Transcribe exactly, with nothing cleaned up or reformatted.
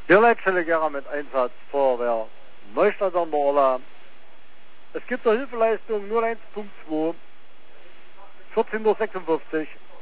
Der Leitstelle mit Einsatz Feuerwehr Neustadt an der Orla. Es gibt eine Hilfeleistung null eins Punkt zwei vierzehn Uhr sechsundfünfzig.